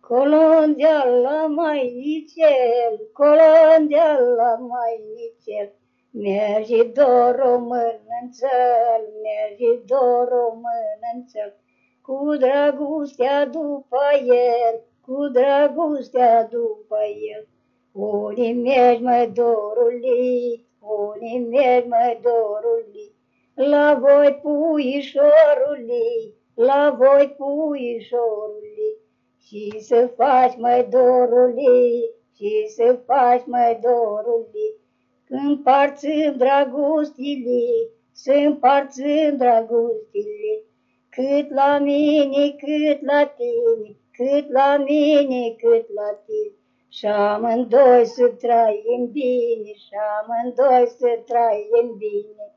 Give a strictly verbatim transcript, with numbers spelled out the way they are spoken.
Colondeal la mainicel, colondeal la mainicel, mergi dor-o mână-n-țel, mergi dor-o mână-n-țel, cu dragostea după el, cu dragostea după el. Unii mergi, măi, dorului, unii mergi, măi, dorului, la voi puișorului, la voi puișorului. Și să faci, măi, dorului, și să faci, măi, dorului, când împarțim dragostile, să împarțim dragostile, cât la mine, cât la tine, cât la mine, cât la tine. Și amândoi să trăim bine, și amândoi să trăim bine.